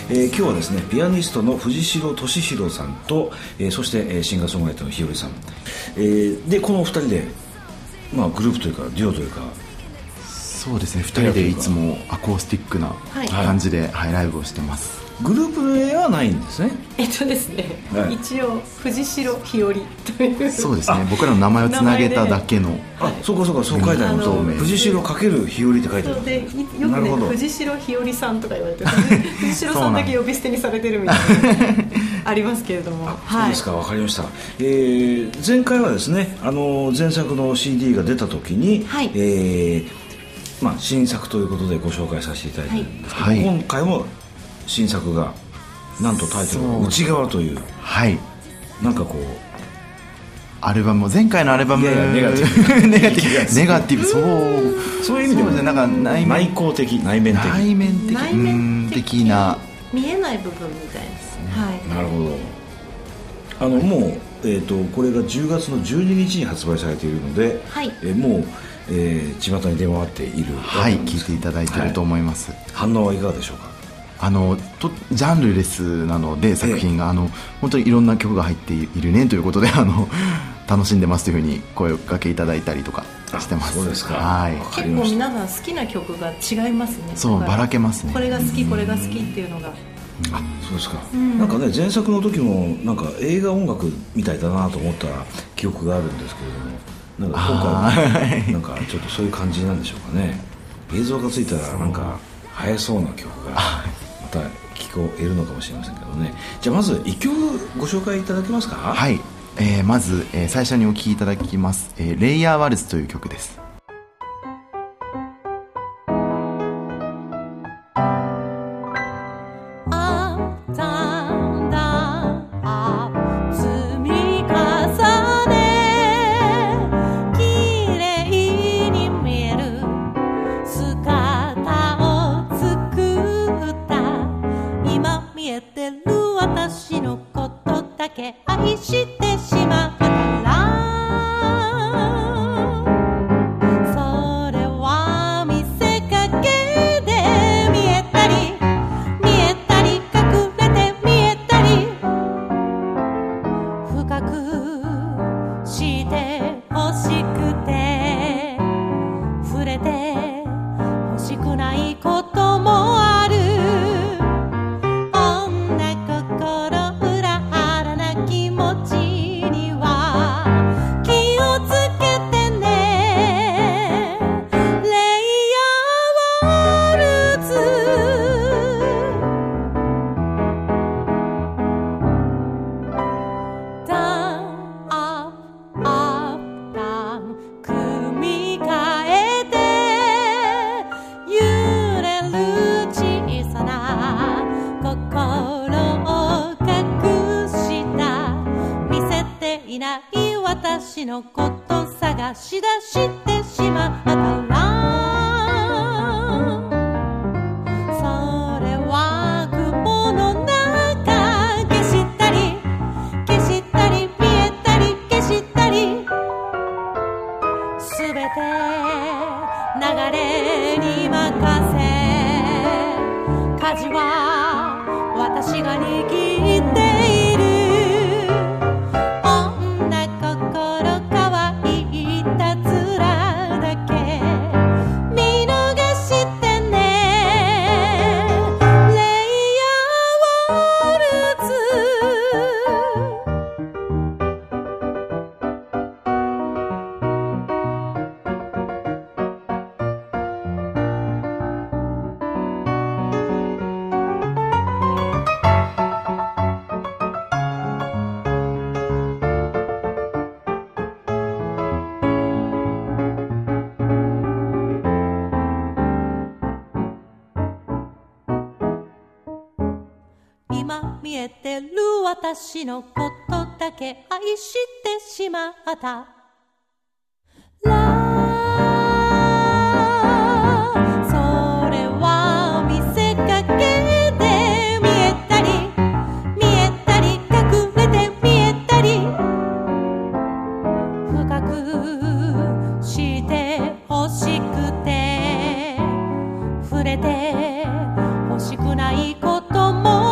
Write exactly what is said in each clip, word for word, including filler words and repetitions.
えー、今日はですねピアニストの藤代俊弘さんと、えー、そして、えー、シンガーソングライターのひよりさん、えー、でこのお二人で、まあ、グループというかデュオというかそうですねふたりでいつもアコースティックな感じで、はいはい、ライブをしてます。 グループ名はないんですね。 えっとですね、はい、一応藤代ひよりというそうですね僕らの名前をつなげただけのあそうかそうかそう書いてあるの藤代×ひよりって書いてあるでよくね藤代ひよりさんとか言われて藤代さんだけ呼び捨てにされてるみたいなありますけれどもあそうですか、はい、分かりました、えー、前回はですねあの前作の シーディー が出た時に、はいえーまあ、新作ということでご紹介させていただいてるんですけど、はい、今回も新作がなんとタイトルが内側というはいなんかこうアルバム前回のアルバムいやいやネガティブネガティブネガティブそうそういう意味でも、ね、なんか内面内向的内面的内面的内面的的な見えない部分みたいですね、はい、 なるほどあのもう、えー、とこれがじゅうがつのじゅうににちに発売されているので、はいえー、もう、えー、巷に出回っているはい聞いていただいていると思います、はい、 反応はいかがでしょうか。 あのとジャンルレスなので作品が、ええ、あの本当にいろんな曲が入っているねということであの楽しんでますというふうに声をかけいただいたりとかしてます。 そうですか、 はい、 結構皆さん好きな曲が違いますね。 そうばらけますね。 これが好きこれが好きっていうのが、 うん、あそうですか、うん、なんかね前作の時もなんか映画音楽みたいだなと思った記憶があるんですけれどもなんか今回もなんかちょっとそういう感じなんでしょうかね。映像がついたらなんか映えそうな曲がまた聞こえるのかもしれませんけどね。じゃあまずいっきょくご紹介いただけますか。 はい、えー、まず、えー、最初にお聴きいただきます、えー、レイヤーワルツという曲です。 愛してしまったらそれは見せかけで見えたり見えたり隠れて見えたり深くして欲しくて触れて欲しくないこともある。私のこと探し出してしまったらそれは雲の中消したり消したり見えたり消したりすべて流れに任せ舵は私が握っている。今見えてる私のことだけ愛してしまったらそれは見せかけで見えたり見えたり隠れて見えたり深くして欲しくて触れて欲しくないことも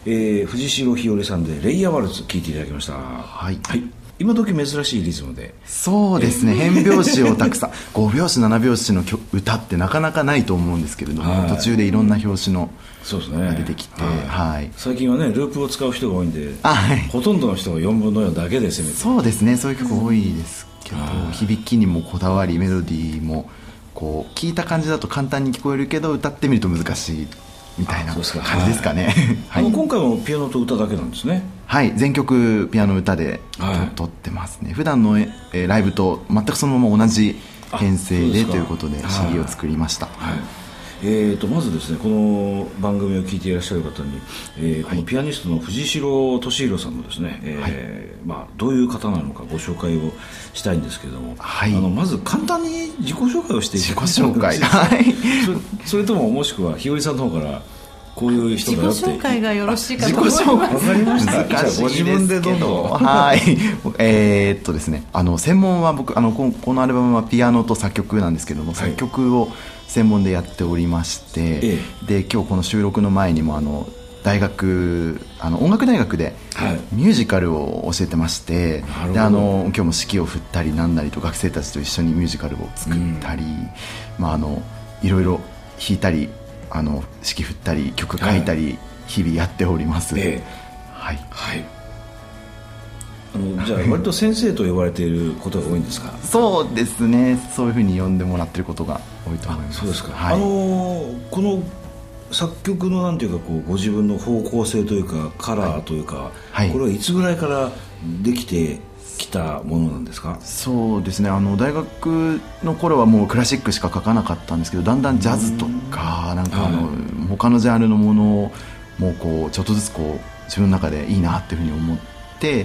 えー、藤代ひよりさんでレイヤーワルツ聴いていただきました。 はい、 はい、今時珍しいリズムで。 そうですね、変拍子をたくさんご拍子なな拍子の歌ってなかなかないと思うんですけれども、はい、途中でいろんな拍子のそうですね、 出てきて、 はいはい、最近はねループを使う人が多いんで、はい、ほとんどの人がよんぶんのよんだけで攻めて、 そうですね、そういう曲多いですけど、うん、響きにもこだわり、メロディーもこう聞いた感じだと簡単に聞こえるけど歌ってみると難しいみたいな感じですかね。 はい、あの今回もピアノと歌だけなんですね。 はい、全曲ピアノ歌で撮ってますね。普段のえライブと全くそのまま同じ編成でということで シーディー を作りました。はいはい、 えー、とまずですね、この番組を聴いていらっしゃる方に、えー、このピアニストの藤代敏弘さんのですね、えーはい、まあ、どういう方なのかご紹介をしたいんですけれども、はい、あのまず簡単に自己紹介をしていただ自己紹介、はい、 そ, それとももしくはひよりさんの方からこういう人だよって自己紹介がよろしいかと思います。 わかりました。難しいですけど、ご自分でどんどんはいえー、っとですね、あの専門は僕あのここのアルバムはピアノと作曲なんですけども、はい、作曲を専門でやっておりまして、ええ、で今日この収録の前にもあの大学あの音楽大学でミュージカルを教えてまして、はい、であの今日も指揮を振ったりなんなりと学生たちと一緒にミュージカルを作ったり、うん、まあ、あのいろいろ弾いたりあの指揮振ったり曲書いたり日々やっております。はい、ええ、はい、はい、 あのじゃあ割と先生と呼ばれていることが多いんですか？ そうですね、そういうふうに呼んでもらっていることが多いと思います。 そうですか。 はい、 あのこの作曲のなんていうかこうご自分の方向性というかカラーというか、はい、これはいつぐらいからできてきたものなんですか？ そうですね、あの大学の頃はもうクラシックしか書かなかったんですけど、だんだんジャズとかなんかあの、はい、他のジャンルのものをもうこうちょっとずつこう自分の中でいいなっていうふうに思って、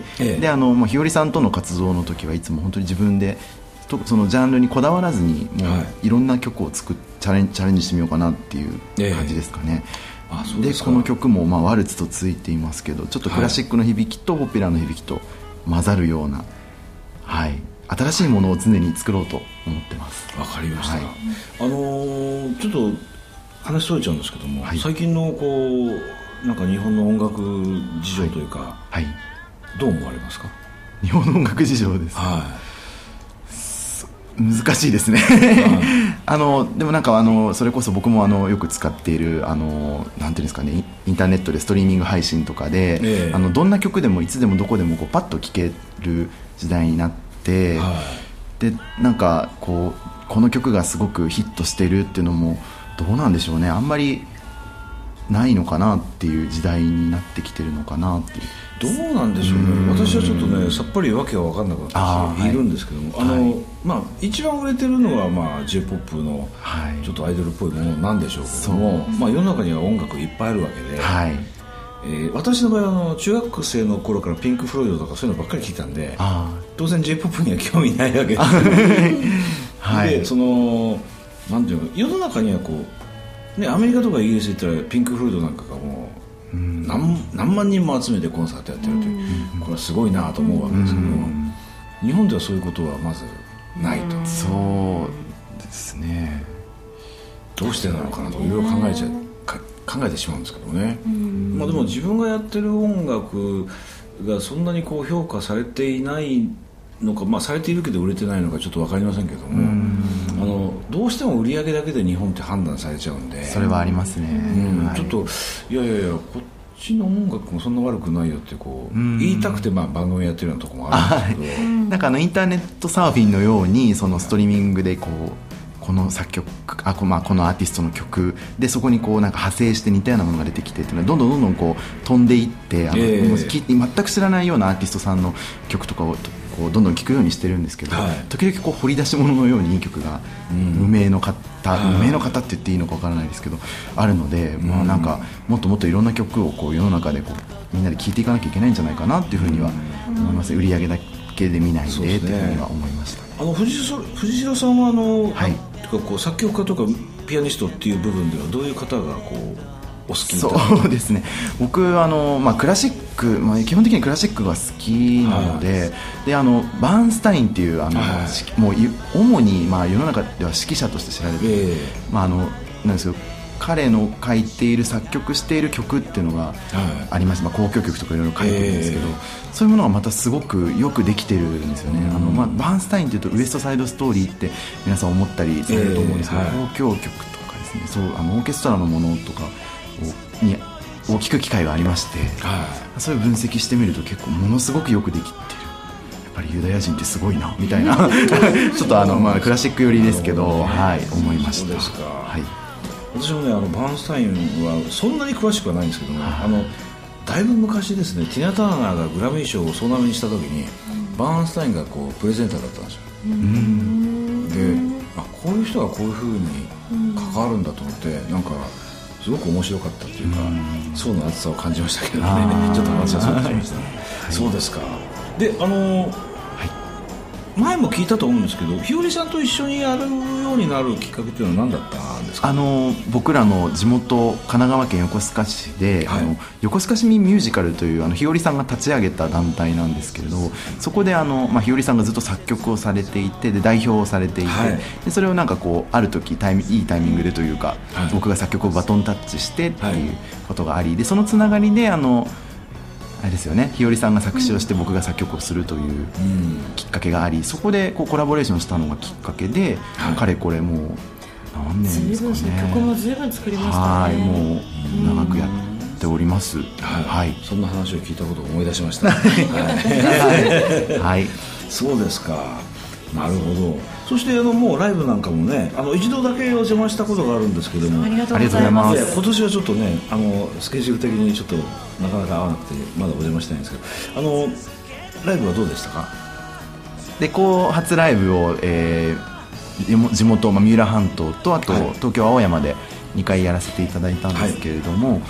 ええ、であの、まあ、ひよりさんとの活動の時はいつも本当に自分でとそのジャンルにこだわらずにもういろんな曲を作っチャレン、チャレンジしてみようかなっていう感じですかね。ええ、あ、そうですか。でこの曲もまあワルツとついていますけど、ちょっとクラシックの響きとポピュラーの響きと混ざるような、はい、新しいものを常に作ろうと思ってます。 わかりました。はい、あのー、ちょっと話それちゃうんですけども、はい、最近のこうなんか日本の音楽事情というか、はいはい、どう思われますか？ 日本の音楽事情ですか？はい、難しいですね。あのでもなんかあのそれこそ僕もあのよく使っているあのなんていうんですかね、インターネットでストリーミング配信とかで、えー、あのどんな曲でもいつでもどこでもこうパッと聴ける時代になって、はい、でなんかこうこの曲がすごくヒットしてるっていうのもどうなんでしょうね、あんまりないのかなっていう時代になってきてるのかなっていう。 どうなんでしょうね。私はちょっとねさっぱりわけが分かんなくなっているんですけども、あ、はい、あの、はい、まあ、一番売れてるのは、まあ、ジェイポップ のちょっとアイドルっぽいものなんでしょうけども、はい、まあ、世の中には音楽いっぱいあるわけで、はい、えー、私の場合はあの中学生の頃からピンク・フロイドとかそういうのばっかり聞いたんで、当然 ジェイポップ には興味ないわけです、はい、でそのなんていうの、世の中にはこう、ね、アメリカとかイギリス行ったらピンク・フロイドなんかがもう何, 何万人も集めてコンサートやってるという、これはすごいなと思うわけですけども、日本ではそういうことはまずないと。 そうですね、 どうしてなのかなといろいろ考えちゃ考えてしまうんですけどね。まあ、でも自分がやってる音楽がそんなにこう評価されていないのか、まあ、されているけど売れてないのかちょっと分かりませんけども、あのどうしても売り上げだけで日本って判断されちゃうんで、 それはありますね、 うん、 はい、 ちょっといやいやいやこっちの音楽もそんな悪くないよってこう言いたくて、まあ、番組やってるようなところもあるんですけど、 なんかあのインターネットサーフィンのようにそのストリーミングでこうこの作曲あこ、まあ、このアーティストの曲でそこにこうなんか派生して似たようなものが出てきてっていうのはどんどんどんどんこう飛んでいってあの、えー、全く知らないようなアーティストさんの曲とかをこうどんどん聴くようにしてるんですけど、はい、時々こう掘り出し物のようにいい曲が、うん、無名の方、無名の方って言っていいのかわからないですけどあるので、うん、まあ、なんかもっともっといろんな曲をこう世の中でこうみんなで聴いていかなきゃいけないんじゃないかなっていうふうには思います、うん、売り上げだけで見ないでっていうふうには思いました。 あの 藤, 藤代さんはあの、はい、かこう作曲家とかピアニストっていう部分ではどういう方がこうお好きみたいな？ そうですね、僕あの、まあ、クラシック、まあ、基本的にクラシックが好きなので、はい、であのバーンスタインっていうあの、はい、もう主に、まあ、世の中では指揮者として知られて、えーまあ、あのなんですよ彼の書いている作曲している曲っていうのがありまして、まあ、交響曲とかいろいろ書いてるんですけど、えー、そういうものがまたすごくよくできてるんですよね、うん、あのまあ、バーンスタインというとウエストサイドストーリーって皆さん思ったりされると思うんですけど、えーはい、交響曲とかですね、そうあのオーケストラのものとかをにを聞く機会がありまして、はい、そういう分析してみると結構ものすごくよくできてる、やっぱりユダヤ人ってすごいなみたいなちょっとあの、まあ、クラシック寄りですけど、はい、思いました。 そうですか、 はい、 私もねあのバーンスタインはそんなに詳しくはないんですけども、はい、あのだいぶ昔ですね、ティナ・ターナーがグラミー賞を総なめにした時に、うん、バーンスタインがこうプレゼンターだったんですよ、うん、であこういう人がこういう風に関わるんだと思って、うん、なんかすごく面白かったっていうか、うん、層の厚さを感じましたけどねちょっと話はそうなりましたね、はい、そうですか。であの前も聞いたと思うんですけど、日和さんと一緒にやるようになるきっかけっていうのは何だったんですか？ あの僕らの地元神奈川県横須賀市で、はい、あの横須賀市民ミュージカルというあの日和さんが立ち上げた団体なんですけれど、そこであの、まあ、日和さんがずっと作曲をされていて、で代表をされていて、はい、でそれをなんかこうある時タイミいいタイミングでというか、はい、僕が作曲をバトンタッチしてっていうことがあり、でそのつながりであのあれですよね、日和さんが作詞をして僕が作曲をするというきっかけがあり、そこでこうコラボレーションしたのがきっかけで、はい、かれこれもう何年ですかね、 曲も随分作りましたね。 はい、もう長くやっております、はいはい、そんな話を聞いたことを思い出しましたはい、はい、 そうですか、なるほど。そしてあのもうライブなんかもね、あの一度だけお邪魔したことがあるんですけども、 ありがとうございます。 今年はちょっとね、あのスケジュール的にちょっとなかなか合わなくてまだお邪魔してないんですけど、あのライブはどうでしたか？ でこう初ライブを、えー、地元、まあ、三浦半島とあと、はい、東京青山でにかいやらせていただいたんですけれども、はい、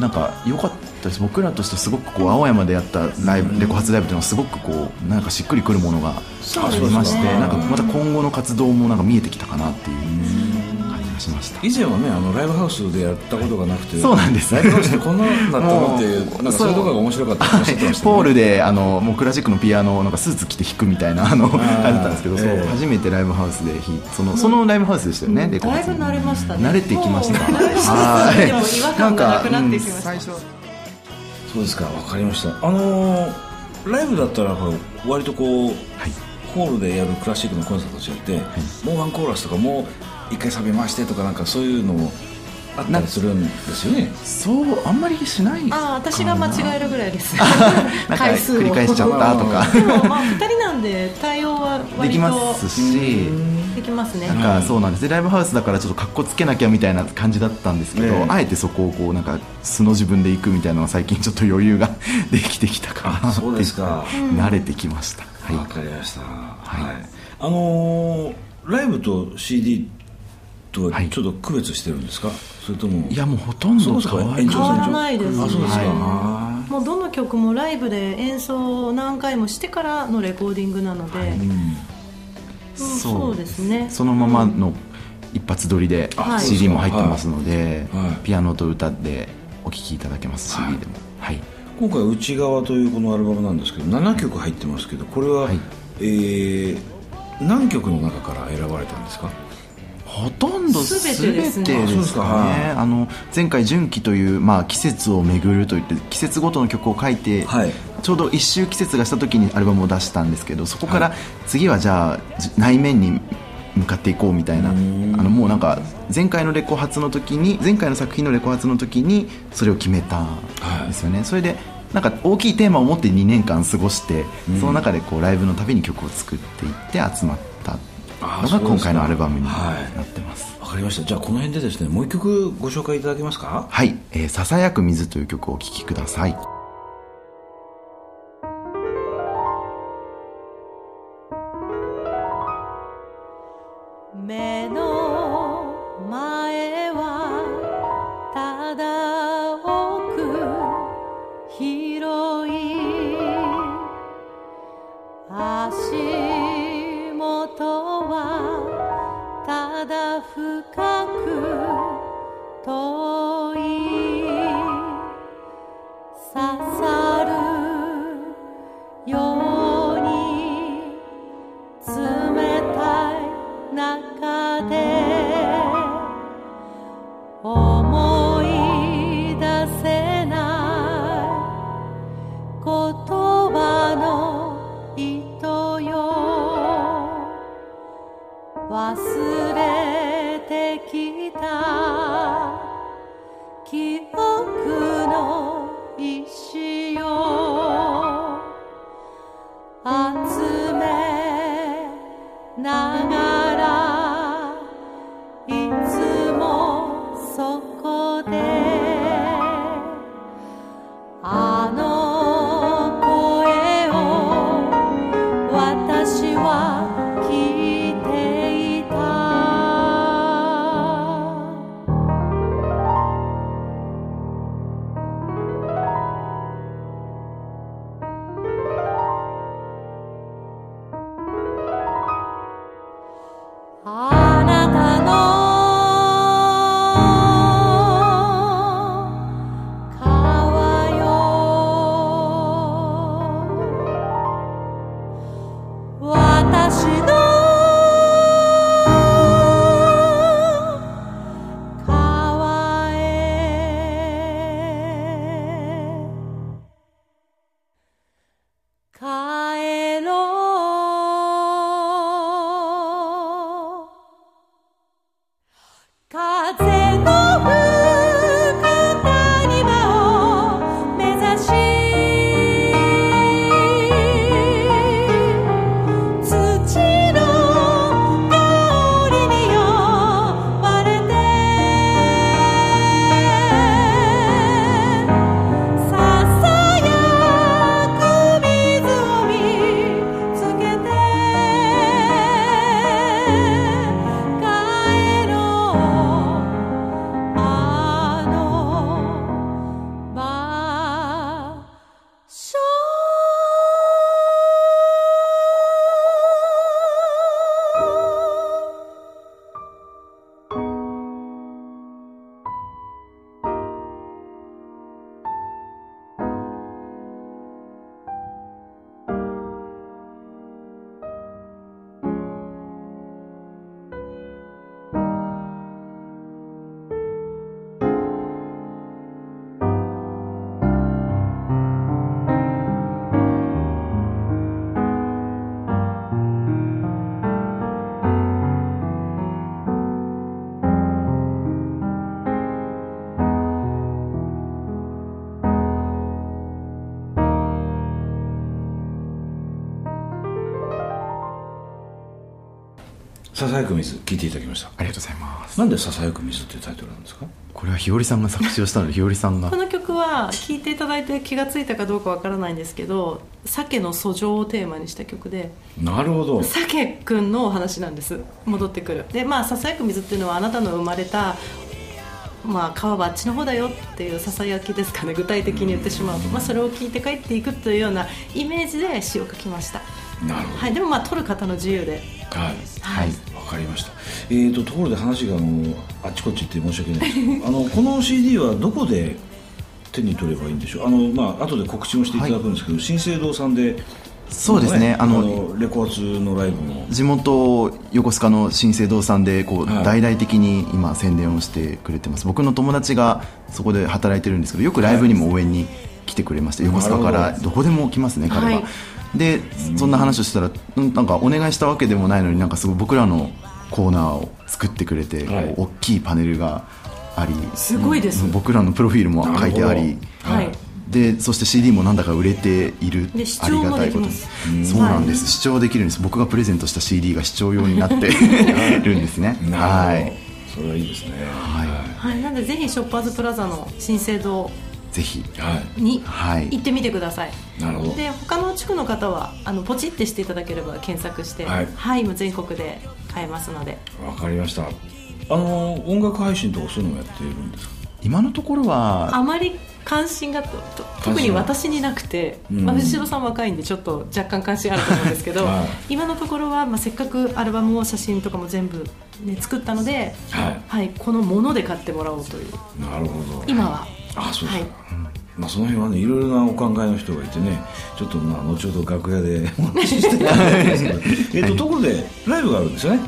なんか良かったです。僕らとしてすごくこう青山でやったライブ、レコ発ライブというのはすごくこうなんかしっくりくるものがありまして、ね、なんかまた今後の活動もなんか見えてきたかなっていう感じがしました。 以前はねあのライブハウスでやったことがなくて、 そうなんです、 ライブハウスってこんなのだったのっていうなんかそういうところが面白かったっておっしゃってましたね。 ポールであのもうクラシックのピアノをなんかスーツ着て弾くみたいなあの感じだったんですけど、そう、えー、初めてライブハウスで弾いそのそのライブハウスでしたよね、うん、レコだいぶ慣れましたね。 慣れてきました。 はい、でも違和感がなくなってきました。 最初そうですか、わかりました。あのー、ライブだったら割とこう、はい、ホールでやるクラシックのコンサートと違って、はい、もうワンコーラスとかもう一回サビ回してとかなんかそういうのもあったりするんですよね。 そうあんまりしないかな。 あ、私が間違えるぐらいですなんか繰り返しちゃったとかでもまあふたりなんで対応は割とできますし、 できますね。 なんかそうなんです。ライブハウスだからちょっとカッコつけなきゃみたいな感じだったんですけど、ね、あえてそこをこうなんか素の自分で行くみたいなのは最近ちょっと余裕ができてきたかな。 そうですか、 慣れてきました。はい、 わかりました。はい、あのー、ライブと シーディー とはちょっと区別してるんですか、はい、それとも。 いやもうほとんど変わらないですね。 あ、そうですか、 はい、もうどの曲もライブで演奏を何回もしてからのレコーディングなので、はい、うん、そうですね、 そのままの一発撮りで シーディー も入ってますので、はいはい、ピアノと歌でお聴きいただけます、はい、シーディー でも、はい、 今回内側というこのアルバムなんですけどななきょく入ってますけど、これは、はい、えー、何曲の中から選ばれたんですか？ ほとんど全てですね。 ですか、はい、 あの前回純季という、まあ、季節を巡るといって季節ごとの曲を書いて、はい、ちょうど一周季節がした時にアルバムを出したんですけど、そこから次はじゃあ内面に向かっていこうみたいな、あのもうなんか前回のレコ発の時に前回の作品のレコ発の時にそれを決めたんですよね、はい、それでなんか大きいテーマを持ってにねんかん過ごして、その中でこうライブのたびに曲を作っていって集まったのが今回のアルバムになってます。 わ、はい、かりました。じゃあこの辺でですねもう一曲ご紹介いただけますか？ はい、えー、ささやく水という曲をお聴きください。 目の前はただ奥広い足元はただ深く遠い刺さるように冷たい中で思い出せない言葉の糸よ忘れてきた記憶の石を集めながらいつもそこであの声を私は聞いていたあなたの川よ私の川へ帰ろう風の吹く谷間を目指し土の香りに呼ばれてささやく水を見つけて帰ろうあの場所ささやく水聞いていただきました。 ありがとうございます。 なんでささやく水っていうタイトルなんですか？ これはひよりさんが作詞をしたのでひよりさんがこの曲は聴いていただいて気がついたかどうかわからないんですけど、鮭の訴状をテーマにした曲で、 なるほど、 鮭くんのお話なんです。戻ってくるで、まあ、ささやく水っていうのはあなたの生まれた、まあ、川はあっちの方だよっていうささやきですかね、具体的に言ってしまうと、まあ、それを聞いて帰っていくというようなイメージで詩を書きました。 なるほど、 はい、でもまあ撮る方の自由で、 はいはい、 わかりました。えーとところで話があのあっちこっち行って申し訳ないですけどあのこの シーディー はどこで手に取ればいいんでしょう？あの、まあ後で告知もしていただくんですけど、はい、新生堂さんでそうですね、 あの、あのレコ発のライブも地元横須賀の新生堂さんでこう、はい、大々的に今宣伝をしてくれてます。僕の友達がそこで働いてるんですけど、よくライブにも応援に来てくれまして、はい、横須賀からどこでも来ますね彼は、はい、でそんな話をしたらなんかお願いしたわけでもないのに、なんかすごい僕らのコーナーを作ってくれて、はい、こう大きいパネルがあり、 すごいです、 僕らのプロフィールも書いてあり、 はい、 でそして シーディー もなんだか売れている、 で視聴もできます。 ありがたいことに、そうなんです、はい、視聴できるんです。僕がプレゼントした シーディー が視聴用になってるんですねはい、 それはいいですね。 はい、 はい、なのでぜひショッパーズプラザの新生堂ぜひに行ってみてください。 なるほど。 で他の地区の方はあのポチってしていただければ検索して、はい、はい、もう全国で買えますので。 わかりました。あの音楽配信とかそういうのもやっているんですか？ 今のところはあまり関心がとと特に私になくて、うん、まあ、藤代さん若いんでちょっと若干関心あると思うんですけど、はい、今のところは、まあ、せっかくアルバムを写真とかも全部、ね、作ったので、はいはい、このもので買ってもらおうという。 なるほど。 今はあそうですか、はい、まあ、その辺はねいろいろなお考えの人がいてね、ちょっとまあ後ほど楽屋でお話ししてたんですけどえっとところでライブがあるんですよね。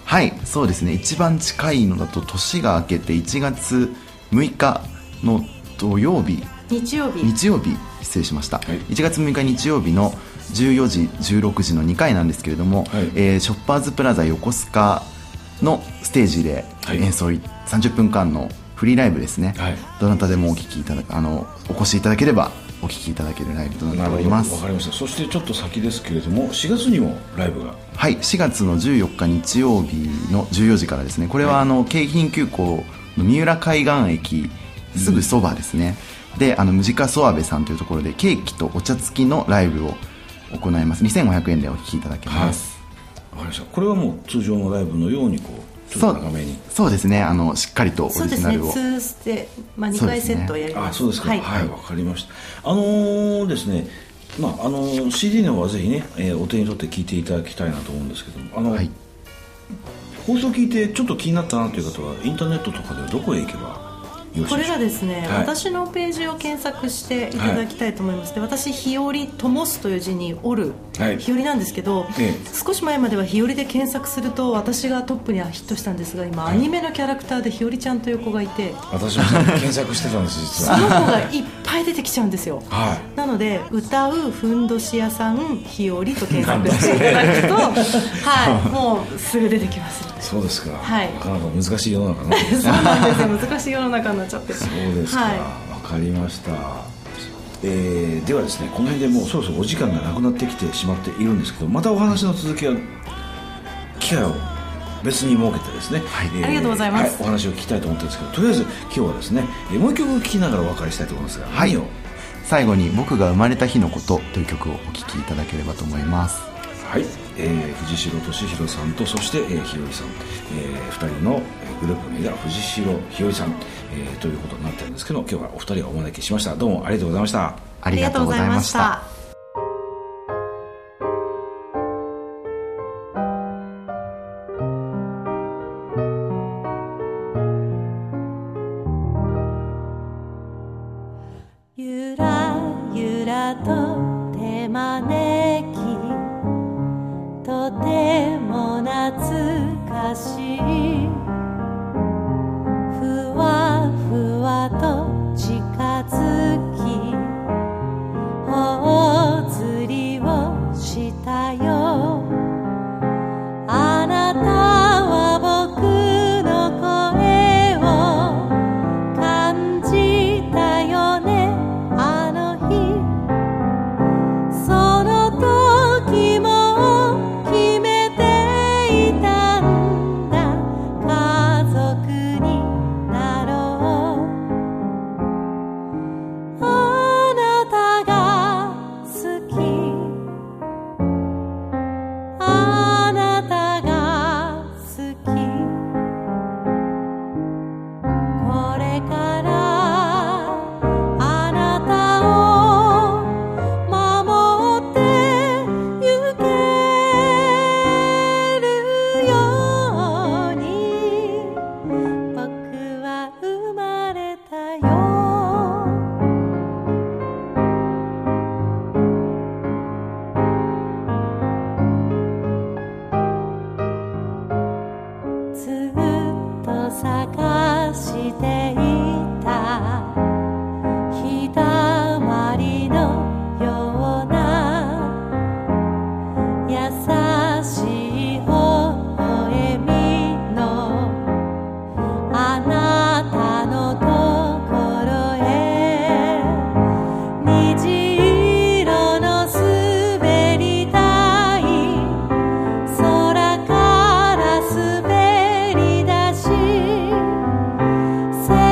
はい、そうですね。一番近いのだと年が明けていちがつむいかの土曜日日曜日日曜日失礼しました、 はい、 いちがつむいか日曜日のじゅうよじじゅうろくじのにかいなんですけれども、はい、えー、ショッパーズプラザ横須賀のステージで演奏、はい、さんじゅっぷんかんのフリーライブですね、はい、どなたでもお聴きいただあのお越しいただければお聴きいただけるライブとなっております。 わかりました。そしてちょっと先ですけれどもしがつにもライブが、 はい、しがつのじゅうよっか日曜日のじゅうよじからですね。これはあの、はい、京浜急行の三浦海岸駅すぐそばですね、うん、であのムジカソアベさんというところでケーキとお茶付きのライブを行います。にせんごひゃくえんでお聴きいただけます。 はい、わかりました。これはもう通常のライブのようにこうちょっと長めに。 そう、そうですね。あのしっかりとオリジナルを。 そうですね。ツーステ、まあ、にかいセットをやります。 あ、そうですか。はい、はい、わかりました。あのー、ですね、まああのー、シーディー の方はぜひね、えー、お手に取って聞いていただきたいなと思うんですけども、あの、はい、放送聞いてちょっと気になったなという方はインターネットとかではどこへ行けばこれがですね、はい、私のページを検索していただきたいと思います。で、私日和ともすという字におる、はい、日和なんですけど、ええ、少し前までは日和で検索すると私がトップにはヒットしたんですが、今、はい、アニメのキャラクターで日和ちゃんという子がいて、 私も検索してたんです実はその子がいっぱい出てきちゃうんですよ、はい、なので歌うふんどし屋さん日和と検索していただくとはい、もうすぐ出てきますので。 そうですか、 はい、 なかなか難しい世の中なそうなんですよ、難しい世の中になっちゃってそうですか、わ、はい、かりました。えー、ではですね、この辺でもうそろそろお時間がなくなってきてしまっているんですけど、またお話の続きは機会を別に設けてですね、 はい、えー、ありがとうございます、 はい、お話を聞きたいと思ってるんですけど、とりあえず今日はですね、えー、もう一曲聴きながらお別れしたいと思いますが、 はい、 何を最後に僕が生まれた日のことという曲をお聴きいただければと思います。 はい、えー、藤代敏弘さんとそして、えー、日和さん、えー、ふたりのグループ名が藤代日和さん、えー、ということになってるんですけど、今日はお二人をお招きしました。どうもありがとうございました。 ありがとうございました。 ゆらゆらと手招き、とても懐かしい、ふわふわと近づき頬ずりをしたよ。あなたは僕の声を感じたよね、あの日。その時も決めていたんだ、家族になろう。あなたが好き、あなたが好き。これからあなたを守ってゆけるように、僕は生まれたよ。ずっと探していた日だまりのような優しい微笑みのあなたのところへ、虹色の滑り台、空から滑り出し、世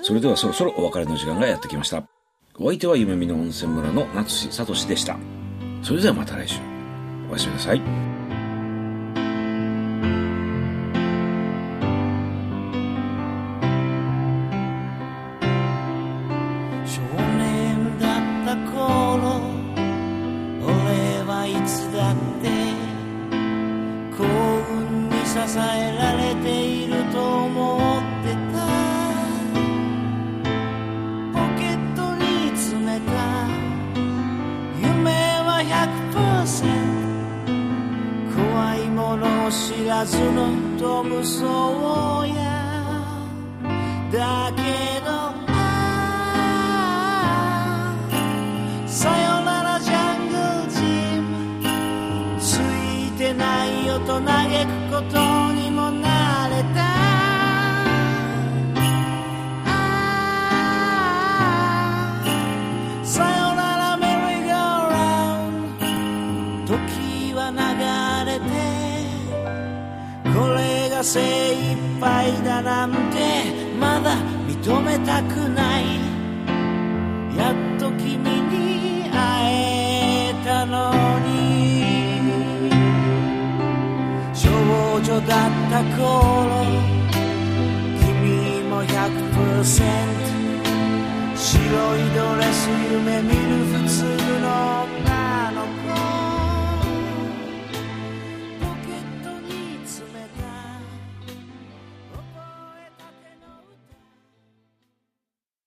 それではそろそろお別れの時間がやってきました。お相手は夢見の温泉村の夏志聡でした。それではまた来週、おやすみなさい。 少年だった頃、俺はいつだって幸運に支えられていると思ってた。ポケットに詰めた夢は ひゃくパーセント 怖いものを知らずのトムソーヤ。だけどさよならジャングルジム、ついてないよと嘆くことにもなれた。さよならメリーゴーラウンド、時は流れてこれが精一杯だなんてまだ認めたくない。やっと君に会えたのに。少女だった頃、君も ひゃくパーセント 白いドレス夢見る普通の